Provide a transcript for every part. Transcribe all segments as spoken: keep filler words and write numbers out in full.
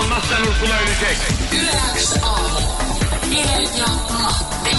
on nostanut seksi. Yleäks aamu. Ile ja Matti.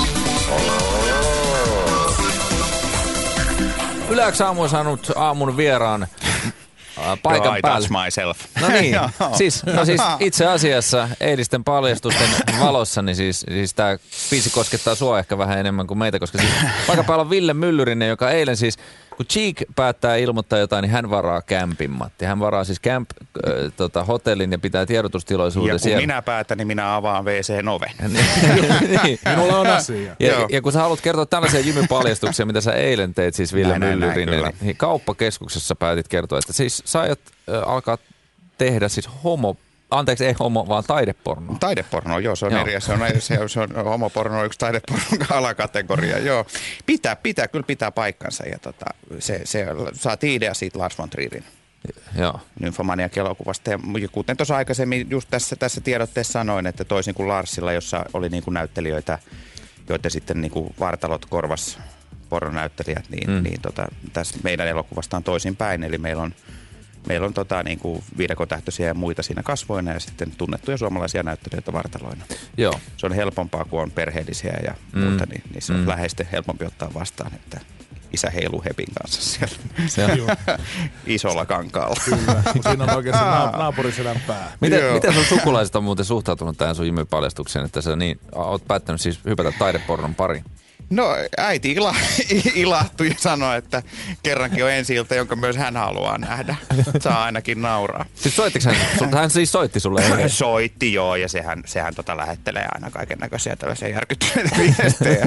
Yleäks aamu on saanut aamun vieraan paikan Joo, päälle. myself. No niin, siis, no siis itse asiassa eilisten paljastusten valossa, niin siis, siis tämä biisi koskettaa sua ehkä vähän enemmän kuin meitä, koska siis paikan päällä on Ville Myllyrinen, joka eilen siis, kun Cheek päättää ilmoittaa jotain, niin hän varaa kämpin, Matti. Hän varaa siis camp, äh, tota, hotellin ja pitää tiedotustilaisuuden. Ja kun siellä. minä päätän, niin minä avaan W C:n oven. niin. Minulla on asia. Ja, ja kun sä haluat kertoa tällaisia jymypaljastuksia, mitä sä eilen teit, siis Ville näin, Myllyrinen, näin, niin kauppakeskuksessa päätit kertoa, että siis sä aiot äh, alkaa tehdä siis homo, anteeksi ei homo, vaan taidepornoa. Taideporno, joo, se on joo. eri. Se on, se, on, se on homoporno, yksi taidepornon alakategoria, joo. Pitää, pitää, kyllä pitää paikkansa. Ja tota, se, se saatiin idea siitä Lars von Trierin Joo. Nymphomaniac-elokuvasta. Ja kuten tuossa aikaisemmin just tässä, tässä tiedotteessa sanoin, että toisin kuin Larsilla, jossa oli niin kuin näyttelijöitä, joita sitten niin kuin vartalot korvas pornonäyttelijät, niin, mm. niin tota, tässä meidän elokuvasta on toisinpäin. Eli meillä on Meillä on tota, niin kuin viidakotähtöisiä ja muita siinä kasvoina ja sitten tunnettuja suomalaisia näyttelijöitä vartaloina. Joo. Se on helpompaa, kun on perheellisiä ja mm. muuta, niin, niin se on mm. läheisesti helpompi ottaa vastaan, että isä heiluu Hepin kanssa siellä Se on. isolla kankaalla. Kyllä, kun siinä on oikein se naap- naapuriselän pää. Miten, miten sun sukulaiset on muuten suhtautunut tähän sun jymypaljastukseen, että sä niin, oot päättänyt siis hypätä taidepornon pariin? No äiti ila, ilahtui ja sanoi, että kerrankin on ensi-ilta, jonka myös hän haluaa nähdä. Saa ainakin nauraa. Siis soittiko hän? Hän siis soitti sulle? Eilen. Soitti joo ja sehän, sehän tota lähettelee aina kaiken näköisiä tällaisia järkyttyneitä viestejä.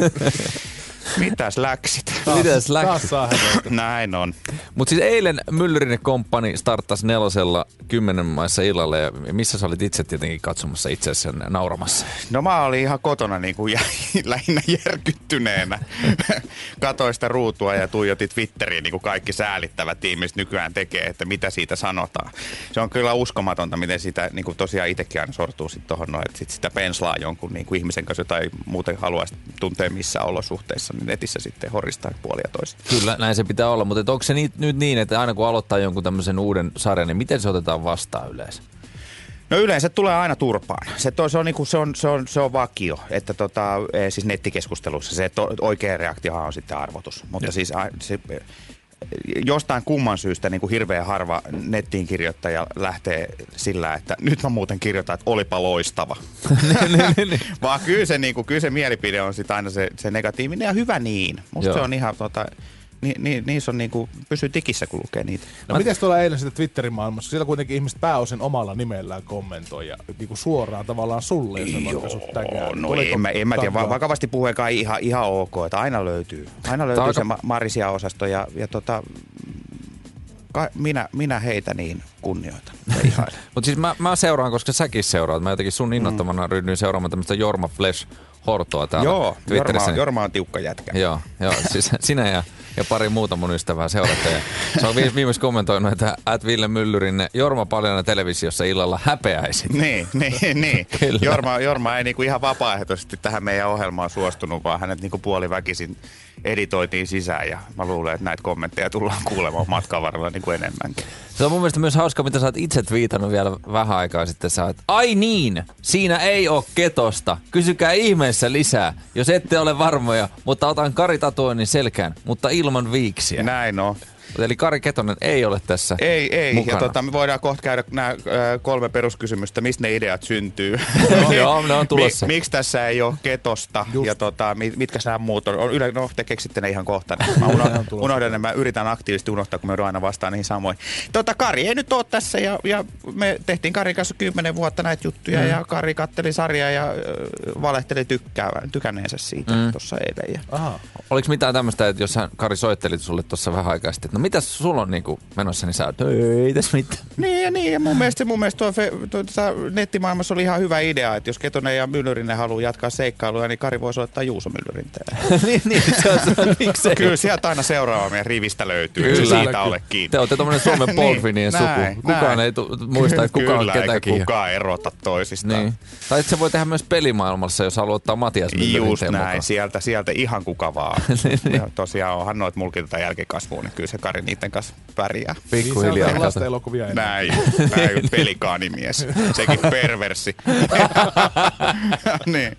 Mitäs läksit? Mitäs läksit? Taas saa heveitä. Näin on. Mutta siis eilen Myllyrinen komppani starttasi nelosella kymmenen maissa illalla ja missä sä olit itse tietenkin katsomassa itse asiassa nauramassa? No mä olin ihan kotona niin kuin lähinnä järkyttyneenä. Katoin sitä ruutua ja tuijotin Twitteriin niin kuin kaikki säälittävät ihmiset nykyään tekee, että mitä siitä sanotaan. Se on kyllä uskomatonta, miten sitä niin kuin tosiaan itsekin aina sortuu sitten tohon noin, että sit sitä penslaa jonkun niin kuin ihmisen kanssa, jota ei muuten haluaisi tuntea missään olosuhteissa, niin netissä sitten horistaa puolia toisin. Kyllä, näin se pitää olla, mutta onko se ni- nyt niin, että aina kun aloittaa jonkun tämmöisen uuden sarjan, niin miten se otetaan vastaan yleensä? No yleensä tulee aina turpaan. Se, to, se, on, niinku, se, on, se, on, se on vakio, että tota, siis nettikeskustelussa se to, oikea reaktiohan on sitten arvotus. Mutta ja. siis se, jostain kumman syystä niin kuin hirveän harva nettiin kirjoittaja lähtee sillä, että nyt mä muuten kirjoitan, että olipa loistava. Vaan kyllä se, niin kuin, kyllä se mielipide on sitten aina se, se negatiivinen ja hyvä niin. Musta Joo. se on ihan tota... Ni, ni, niissä on niinku, pysyy tikissä, kun lukee niitä. No mites tuolla eilen sitten Twitterin maailmassa? Siellä kuitenkin ihmiset pääosin omalla nimellään kommentoi ja niinku suoraan tavallaan sulle, jos ne vaikka sut tägää. No en mä, en mä tiedä, vakavasti puhuen kai ihan, ihan ok, että aina löytyy. Aina löytyy Taika... se ma- Marisia-osasto ja, ja tota, ka, minä, minä heitä niin kunnioitan. Mutta siis mä, mä seuraan, koska säkin seuraat. Mä jotenkin sun innottamana mm. ryhdyin seuraamaan tämmöistä Jorma Flesh Hortoa täällä Joo, Twitterissä. Jorma, Jorma on tiukka jätkä. Joo, joo siis sinä ja, ja pari muuta mun ystävää seuraatte. Se on viimeis kommentoinut, että at Ville Myllyrinen, Jorma paljana televisiossa illalla häpeäisit. Niin, niin, niin. Jorma, Jorma ei niinku ihan vapaaehtoisesti tähän meidän ohjelmaan suostunut, vaan hänet niinku puoliväkisin editoitiin sisään ja mä luulen, että näitä kommentteja tullaan kuulemaan matkan varrella niin kuin enemmänkin. Se on mun mielestä myös hauska, mitä sä oot itse twiitannut vielä vähän aikaa sitten. Sä oot, ai niin, siinä ei oo ketosta. Kysykää ihmeessä lisää, jos ette ole varmoja, mutta otan Kari tatuoinnin selkään, mutta ilman viiksiä. Näin on. Eli Kari Ketonen ei ole tässä Ei, ei. mukana. Ja tota, me voidaan kohta käydä nämä äh, kolme peruskysymystä, mistä ne ideat syntyy. No, joo, ne on tulossa. Mi, miksi tässä ei ole ketosta Just. ja tota, mitkä nämä muut on? on yle, no, te keksitte ne ihan kohta. Mä unohdan, unohdan ne, mä yritän aktiivisesti unohtaa, kun me joudun aina vastaan niihin samoin. Tota, Kari ei nyt ole tässä ja, ja me tehtiin Karin kanssa kymmenen vuotta näitä juttuja mm. ja Kari katteli sarjaa ja äh, valehteli tykkää, tykänneensä siitä mm. tuossa eilen. Ja... Oliko mitään tämmöistä, että jos hän, Kari soitteli sulle tuossa vähän aikaa sitten, no mitäs sulla on niinku menossa, niin sä oot, ei tässä mitään. Niin ja niin, ja mun mielestä, mun mielestä tuo, tuo, tuo nettimaailmassa oli ihan hyvä idea, että jos Ketonen ja Myllyrinen haluaa jatkaa seikkailuja, niin Kari voi soittaa Juuso Myllyrinteen. niin, niin, se on se, miksei. Kyllä sieltä aina seuraava meidän rivistä löytyy, kyllä, siitä kyllä. Ole kiinni. Te olette tommonen Suomen Paulfinien suku. Näin, kukaan näin. ei tu- muista, että kuka kyllä, on ketäkin. Kyllä, kukaan erota toisistaan. Niin. Tai se voi tehdä myös pelimaailmassa, jos haluaa ottaa Matias Myllyrinteen Just näin, mukaan. sieltä, sieltä ihan kuka vaan. Ja tosiaan onhan noit mulkin tätä jälkikasvua, niin kyllä se Sakari niiden kanssa pärjää. Pikkuhiljaa. Niin, se on lasten elokuvia enää. Näin, näin pelikaanimies. Sekin perversi. niin.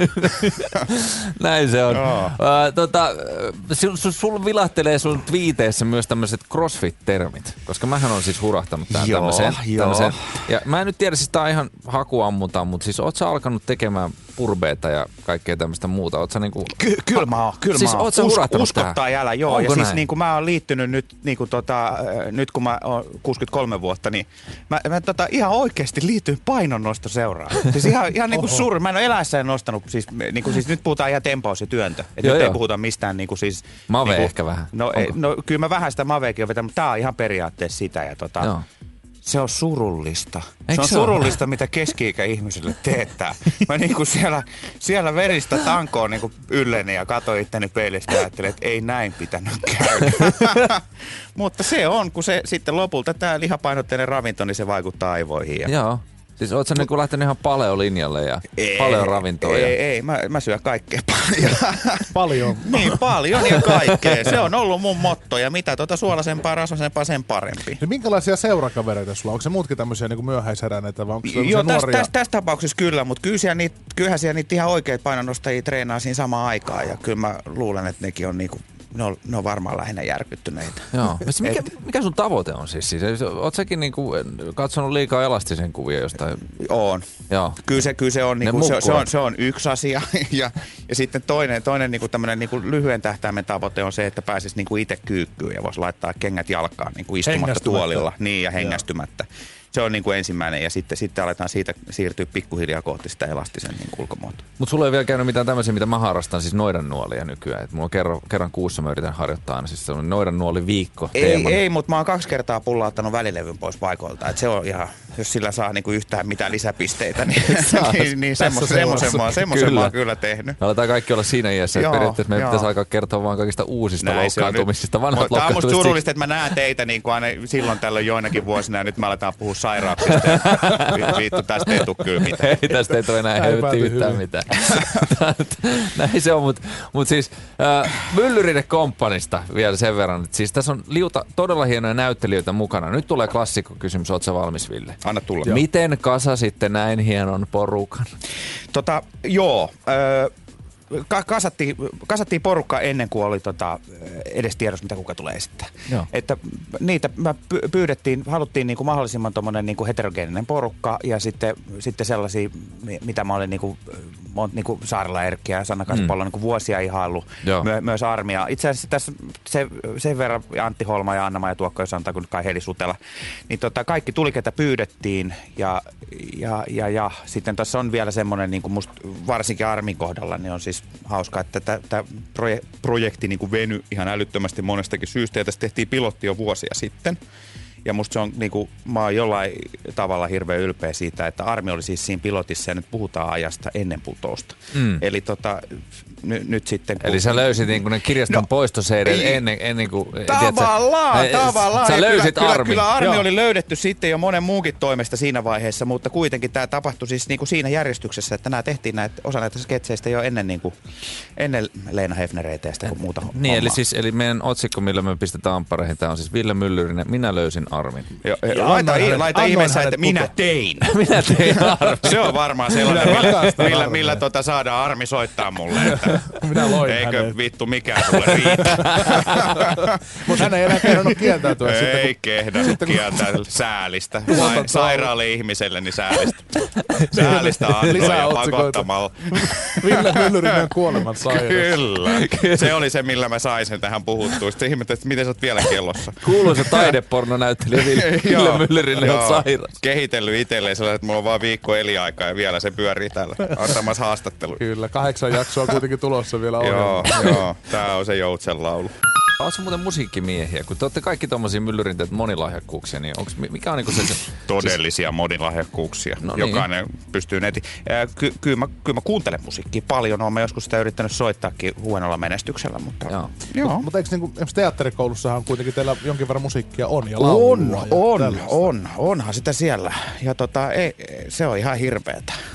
Näin se on. Joo. Uh, tota, sul, sul, sul vilahtelee sun twiiteissä myös tämmöiset crossfit-termit, koska mähän on siis hurahtanut tämän Joo, tämmöiseen. joo. tämmöiseen. Ja mä en nyt tiedä, siis tää on ihan hakuammuntaan, mutta siis oot sä alkanut tekemään purbeita ja kaikkea tämmöistä muuta? Oot sä niinku... Ky- kyllä mä oon, kyllä Siis mä oon. oot sä hurahtanut Uskottaa tähän? jälä, joo. Onko ja siis näin? niin kuin mä oon liittynyt nyt, niin kuin tota, äh, nyt kun mä oon kuusikymmentäkolme vuotta, niin mä, mä tota, ihan oikeasti liityin painonnostoseuraan. Siis ihan, ihan niin kuin suuri. Mä en ole eläessäni nostanut, siis, niin kuin, siis nyt puhutaan ihan tempaus ja työntö. Et Joo, nyt joo. ei puhuta mistään niin kuin siis... Mave niin kuin, ehkä vähän. No, ei, no kyllä mä vähän sitä maveekin on vetänyt, mutta tää on ihan periaatteessa sitä. Ja tota, Joo. se on surullista. Eikö se on se ole? surullista, mitä keski-ikäihmisille teettää. Mä niinku siellä, siellä veristä tankoon niinku ylleni ja katsoin itteni peilistä ja ajattelin, että ei näin pitänyt käydä. Mutta se on, kun se sitten lopulta tämä lihapainotteinen ravinto, niin se vaikuttaa aivoihin. Ja... Joo. Siis oot sä niinku lähtenyt ihan paleolinjalle ja paljon ravintoa? Ei, ja... ei, mä, mä syön kaikkea paljon. Paljon. niin, paljon ja kaikkea. Se on ollut mun motto ja mitä tuota suolasempaa, rasvasempaa, sen parempi. Niin minkälaisia seurakavereita sulla on? Onko se muutkin tämmöisiä niin myöhäisheräneitä vai onko se Joo, tässä nuoria? täs, täs tapauksessa kyllä, mutta kyllä siellä niitä, kyllähän siellä niitä ihan oikeita painonnostajia treenaa siinä samaan aikaan ja kyllä mä luulen, että nekin on niinku, ne on, ne on varmaan lähinnä järkyttyneitä. Joo. Mikä, mikä sun tavoite on siis? siis oot säkin niinku katsonut liikaa elastisen kuvia jostain? On. Joo. Kyllä se, kyllä se, on, niinku, se, mukkulat. se, on, se on yksi asia ja, ja sitten toinen, toinen niinku tämmönen niinku lyhyen tähtäimen tavoite on se, että pääsisi niinku itse kyykkyyn ja voisi laittaa kengät jalkaan niinku istumatta tuolilla niin, ja hengästymättä. Se on niin kuin ensimmäinen ja sitten, sitten aletaan siitä siirtyä pikkuhiljaa kohti sitä elastisen niin ulkomuotoa. Mutta sulla ei vielä käynyt mitään tämmöisiä, mitä mä harrastan, siis noidannuolia nykyään. Et mulla on kerran, kerran kuussa mä yritän harjoittaa aina, siis se on noidannuoli viikko Ei, teemana. ei, mutta mä oon kaksi kertaa pullauttanut välilevyn pois paikoilta. Et se on ihan, jos sillä saa niinku yhtään mitään lisäpisteitä, niin, niin, niin semmoisen semmoisen mä, semmoisen mä oon kyllä tehnyt. Me aletaan kaikki olla siinä iässä, että Joo, periaatteessa meidän joo. pitäisi alkaa kertoa vaan kaikista uusista Näin se on loukkaantumisista, nyt. vanhat Tää on musta loukkaantumisista. surullista, että mä näen teitä niin kuin aina silloin tällöin joinakin vuosina ja nyt me aletaan puhua sairauksista. Vittu, tästä ei tule kyllä mitään. Ei tästä ei tule enää Ei helvetti pääty yhtään hyvin. mitään. Näin se on, mutta mut siis äh, Myllyrinen Companysta vielä sen verran. Että siis tässä on liuta todella hienoja näyttelijöitä mukana. Nyt tulee klassikkokysymys, ootko sä valmis, Ville? Anna tulla. Joo. Miten kasasitte näin hienon porukan? Tota, joo. Öö, ka- kasattiin, kasattiin porukka ennen kuin oli tota, edes tiedossa, mitä kuka tulee esittää. Joo. Että niitä mä py- pyydettiin, haluttiin niinku mahdollisimman tommonen niinku heterogeeninen porukka ja sitten, sitten sellaisia, mitä mä olin niinku, mä oon niinku Saarela Erkki ja Sanna Kaspolla mm. niinku vuosia ihaillut, My- myös Armia. Itse asiassa tässä se, sen verran Antti Holma ja Anna-Maija Tuokkonen-Santa kuin kai Heli Sutela, niin tota, kaikki tuli, ketä pyydettiin ja, ja, ja, ja sitten tässä on vielä semmoinen, niinku musta varsinkin Armin kohdalla, niin on siis hauska, että tämä proje- projekti niinku venyi ihan älyttömästi monestakin syystä ja tässä tehtiin pilotti jo vuosia sitten. Ja musta se on, niinku, mä oon jollain tavalla hirveän ylpeä siitä, että Armi oli siis siinä pilotissa ja nyt puhutaan ajasta ennen putousta. Mm. Eli tota, n- nyt sitten... Kun... Eli sä löysit niin kuin ne kirjaston no, poistoseidet ennen, ennen kuin... Tavallaan, tiedätkö, tavallaan. Sä löysit kyllä, Armin. Kyllä, kyllä Armi Joo. oli löydetty sitten jo monen muunkin toimesta siinä vaiheessa, mutta kuitenkin tämä tapahtui siis niinku siinä järjestyksessä, että nämä tehtiin näitä, osa näitä sketseistä jo ennen, niinku, ennen Leena Hefnereitä ja sitä kuin muuta Niin, hommaa. eli, siis, eli meidän otsikko, millä me pistetään ampareihin, tämä on siis Ville Myllyrinen, minä löysin Armin. Jo, Ja laita annoin i, hänet- laita annoin ihmeessä, hänet että minä putoa. tein. Minä tein Armin. Se on varmaan sellainen, Minä millä, rakastan millä, Armia. millä tota saadaan Armi soittaa mulle. Että Minä loin eikö hänet. vittu mikään sulle riitä. Mutta hän ei enää kehdannut kieltäytyä sitten, Ei kun kehda kieltää säälistä. Tuotanto Sa- on- sairaalle ihmiselle, niin säälistä. Säälistä antoja Lisää otsikoita. pakottamalla. Ville Myllyrinen on kuoleman sairas. Kyllä. Se oli se, millä mä sain sen tähän puhuttua. Sitten ihmettelin, että miten sä oot vielä kellossa. Kuuluisa taidepornonäyttelijä Ville, Ville Myllyrinen on sairas. Kehitellyt itselleen sellainen, että mulla on vaan viikko eliaikaa ja vielä se pyörii täällä antamassa haastatteluja. Kyllä, kahdeksan jaksoa kuitenkin tulossa vielä Joo, ohjelma. joo. Tää on se joutsen laulu. Oletko se muuten musiikkimiehiä? Kun te olette kaikki tommosia myllyrinteet monilahjakkuuksia, niin onks, mikä on niinku se... se Todellisia monilahjakkuuksia. No niin. Jokainen pystyy neti. Ky- kyllä, mä, kyllä mä kuuntelen musiikkia paljon. Olen mä joskus sitä yrittänyt soittaakin huonolla menestyksellä. Mutta, Joo. joo. Mutta eikö niinku, esimerkiksi teatterikoulussahan kuitenkin teillä jonkin verran musiikkia on ja On, laulua ja on, tällaista? on, onhan sitä siellä. Ja tota, ei, se on ihan hirveetä.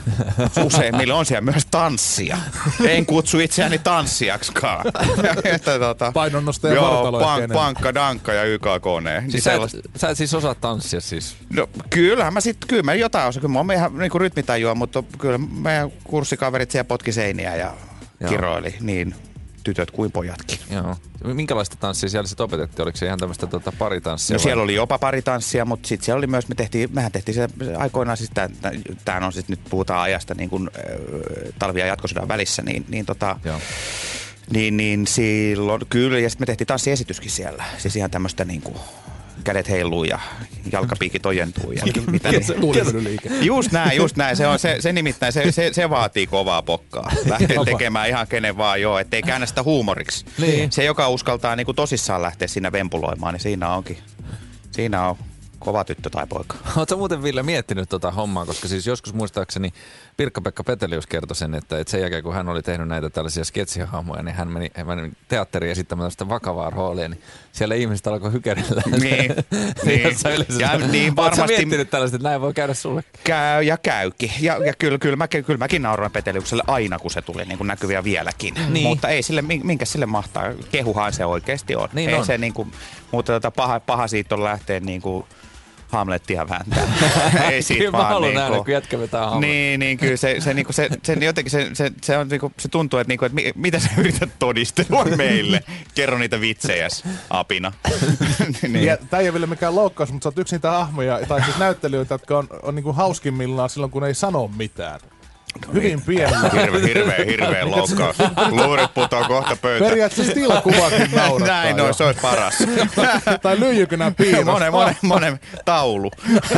Useimmille on siellä myös tanssia. En kutsu itseäni tanssijaksikaan. tota, Painonnosta ja vartalo pank, ehkä pankka, dankka ja Y K-kone. Siis sä, et, sä et siis osaa tanssia siis? No kyllähän mä sit, kyllä mä jotain osaan. Kyllä mä oon ihan niinku rytmitajua, mutta kyllä meidän kurssikaverit siellä potki seiniä ja Joo. kiroili niin tytöt kuin pojatkin. Joo. Minkälaista tanssia siellä sitten opetettiin? Oliko se ihan tämmöistä tota, paritanssia? No vai? Siellä oli jopa paritanssia, mutta sitten siellä oli myös, me tehtiin, mehän tehtiin se aikoinaan, siis tämähän on siis nyt puhutaan ajasta niin kuin äh, talvi- ja jatkosodan välissä, niin, niin tota, Joo. Niin, niin silloin, kyllä, ja sitten me tehtiin tanssiesityskin siellä. Siis ihan tämmöistä niin kuin kädet heiluu ja jalkapiikit ojentuu. Ja mitä niin. Just näin, just näin. Se, on, se, se nimittäin, se, se, se vaatii kovaa pokkaa. Lähtee tekemään ihan kenen vaan joo, ettei käännä sitä huumoriksi. Niin. Se, joka uskaltaa niin kuin tosissaan lähteä siinä vempuloimaan, niin siinä onkin, siinä on kova tyttö tai poika. Oletko muuten, Ville, miettinyt tota hommaa, koska siis joskus muistaakseni Pirkka-Pekka Petelius kertoi sen, että, että sen jälkeen kun hän oli tehnyt näitä tällaisia sketsihahmoja, niin hän meni, hän meni teatteriin esittämään tällaista vakavaa roolia, niin siellä ihmiset alkoi hykerellä. Niin, niin. Ja niin varmasti. Oletko miettinyt tällaista, että näin voi käydä sulle? Käy ja käykin. Ja, ja kyllä, kyllä, mä, kyllä mäkin nauroin Peteliukselle aina, kun se tuli niin kuin näkyviä vieläkin. Niin. Mutta ei sille, minkä sille mahtaa. Kehuhan se oikeasti on. Niin ei on. Se niin kuin, mutta tota, paha, paha siitä on lähteä niin kuin Hamlettia vääntää. Ei siitä kyllä vaan mä haluan niinku, nähdä, kun jätkä vetää Hamlet. Niin, niin kyllä se, se, niinku, se, se, jotenkin se, se, se, on, niinku, se tuntuu, että, niinku, että mi, mitä sä yrität todistella meille. Kerro niitä vitsejäs, apina. Niin. Tämä ei ole vielä mikään loukkaus, mutta sä oot yksi niitä hahmoja, tai siis näyttelijöitä, jotka on, on niinku hauskimmillaan silloin, kun ei sano mitään. Hyvin pienellä. Hirveä, hirveä, hirveä loukkaus. Luurit putoo kohta pöytään. Periaatteessa stilakuvakin naurattaa. Näin, no, se olisi paras. Tai lyijykynä piiros. Monen, monen, monen taulu.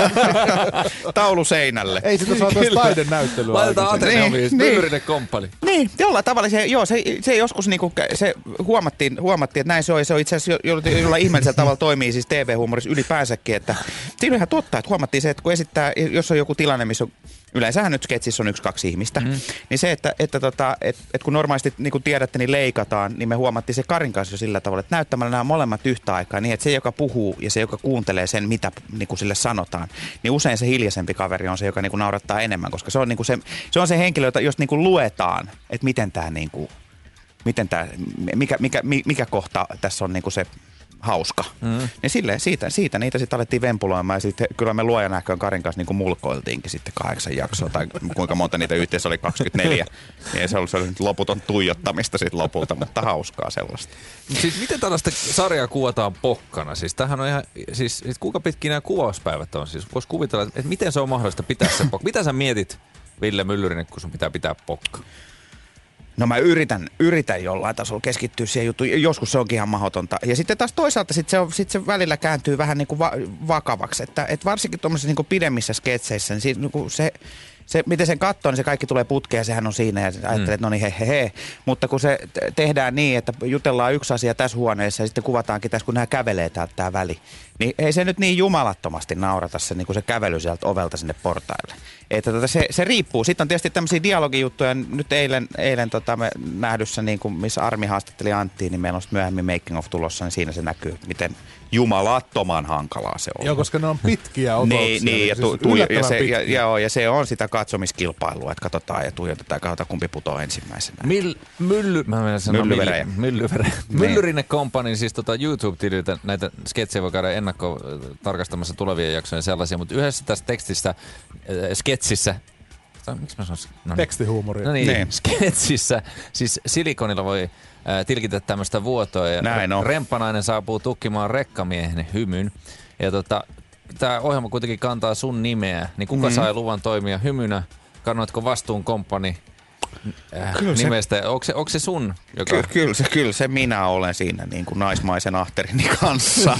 Taulu seinälle. Ei sitä saa tuossa taidenäyttelyä. Laitetaan Ateneumiin, niin, Myllyrinen komppani. Niin, jollain tavalla se, joo, se, se joskus niinku, se huomattiin, huomattiin, että näin se on. Se on itse asiassa jollain ihmeellisellä tavalla toimii siis T V-huumorissa ylipäänsäkin. Että siinä on ihan totta, että huomattiin se, että kun esittää, jos on joku tilanne, missä on yleensähän nyt sketsissä on yksi, kaksi ihmistä. Mm. Niin se, että, että, tota, että, että kun normaalisti niin kuin tiedätte, niin leikataan, niin me huomattiin se Karin kanssa jo sillä tavalla, että näyttämällä nämä molemmat yhtä aikaa niin, että se, joka puhuu ja se, joka kuuntelee sen, mitä niin kuin sille sanotaan, niin usein se hiljaisempi kaveri on se, joka niin kuin naurattaa enemmän, koska se on, niin kuin se, se, on se henkilö, jota jos niin kuin luetaan, että miten tämä, niin kuin, miten tämä mikä, mikä, mikä kohta tässä on niin kuin se hauska. Mm. Ja silleen, siitä, siitä niitä sitten alettiin vempuloimaan ja sitten kyllä me luojan näköön Karin kanssa niin kuin mulkoiltiinkin sitten kahdeksan jaksoa tai kuinka monta niitä yhteensä oli kaksikymmentäneljä. Ja se oli, se oli loputon tuijottamista sitten lopulta, mutta hauskaa sellaista. Siis miten tällaista sarjaa kuvataan pokkana? Siis tämähän on ihan, siis, siis kuinka pitkin nämä kuvauspäivät on? Siis voisi kuvitella, että miten se on mahdollista pitää se pokka? Mitä sä mietit, Ville Myllyrinen, kun sun pitää pitää pokka? No mä yritän, yritän jollain tasolla keskittyä siihen juttuun. Joskus se onkin ihan mahdotonta. Ja sitten taas toisaalta sit se, on, sit se välillä kääntyy vähän niin kuin va- vakavaksi. Että et varsinkin tuommoisissa niin kuin pidemmissä sketseissä, niin siitä, niin kuin se, se, miten sen katsoo, niin se kaikki tulee putkeen ja sehän on siinä ja ajattelee, mm. että no niin he, he, he. Mutta kun se tehdään niin, että jutellaan yksi asia tässä huoneessa ja sitten kuvataankin tässä, kun nämä kävelee täältä tämä väli, niin ei se nyt niin jumalattomasti naurata se, niin kuin se kävely sieltä ovelta sinne portaille. Että tota, se, se riippuu. Sitten on tietysti tämmöisiä dialogijuttuja. Nyt eilen, eilen tota, me nähdyssä, niin kuin, missä Armi haastatteli Anttiin, niin meillä on myöhemmin making of tulossa, niin siinä se näkyy, miten jumalattoman hankalaa se on. Joo, koska ne on pitkiä otoksia. Niin, niin ja, tu, tu, ja, se, ja, ja, ja se on sitä katsomiskilpailua, että katsotaan ja tuijotetaan ja katsotaan, kumpi putoo ensimmäisenä. Mill, mylly, mä menen sanoa Myllyverejä. Myllyverejä. Myllyrinen Company, siis tota YouTube-tililtä näitä sketsejä voi käydä ennakko tarkastamassa tulevia jaksoja sellaisia, mutta yhdessä tässä tekstissä, äh, sketsissä, miksi mä sanon? No niin. Tekstihuumoria. No niin, niin, sketsissä, siis silikonilla voi äh, tilkitä tämmöistä vuotoa ja näin on. Remppanainen saapuu tukkimaan rekkamiehen hymyn. Ja tota, tämä ohjelma kuitenkin kantaa sun nimeä, niin kuka mm. sai luvan toimia hymynä? Kannoitko vastuun komppani äh, nimestä? Onko se, onko se sun? Joka... Ky- kyllä, se, kyllä se minä olen siinä niin kuin naismaisen ahterini kanssa.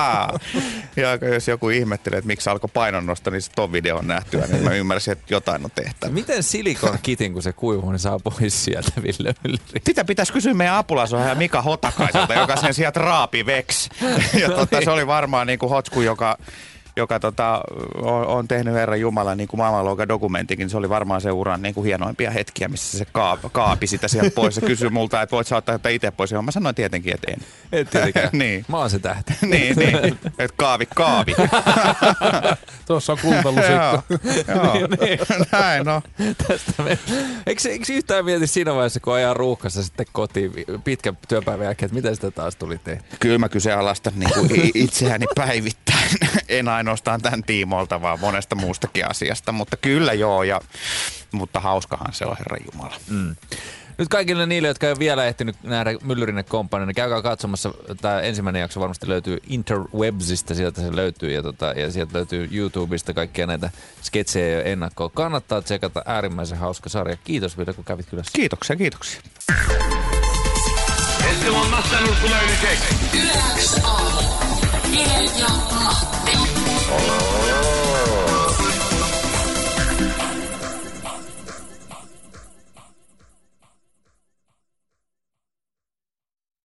Ja jos joku ihmettelee, että miksi alkoi painonnosto, niin se ton videon nähtyä, niin mä ymmärsin, että jotain on tehtävä. Miten silikon kitin, kun se kuivuu, niin saa pois sieltä, Ville Myllyri? Sitä pitäisi kysyä meidän apulaisohjaaja Mika Hotakaiselta, joka sen sieltä raapi veks. Ja tota, se oli varmaan niin kuin hotsku, joka... joka tota, on, on tehnyt Herran Jumala niin kuin maailmanluokan dokumentinkin. Se oli varmaan se uran niin kuin hienoimpia hetkiä, missä se kaapi, kaapi sitä sieltä pois ja kysyi multa, että voit sä ottaa jotain itse pois. Ja mä sanoin tietenkin, että en. Et tietenkään. Niin. Mä oon se tähti. niin, niin. Että kaavi, kaavi. Tuossa on kultalusikko. Joo, niin. Näin no. Tästä me... eikö, eikö yhtään mieti siinä vaiheessa, kun ajaa ruuhkassa sitten kotiin pitkän työpäivän jälkeen, että miten sitä taas tuli tehty? Kyllä mä kyseenalaistan niin kuin itseäni päivittäin. En ainoastaan tämän tiimoilta, vaan monesta muustakin asiasta. Mutta kyllä joo, ja, mutta hauskahan se on, Herran Jumala. Mm. Nyt kaikille niille, jotka ei ole vielä ehtinyt nähdä Myllyrinen Company, niin käykää katsomassa. Tämä ensimmäinen jakso varmasti löytyy Interwebsista, sieltä se löytyy. Ja, tota, ja sieltä löytyy YouTubesta kaikkia näitä sketsejä ja ennakkoa. Kannattaa tsekata, äärimmäisen hauska sarja. Kiitos vielä, kun kävit kylässä. Kiitoksia, kiitoksia. Yle X aamu. Yle ja Matti.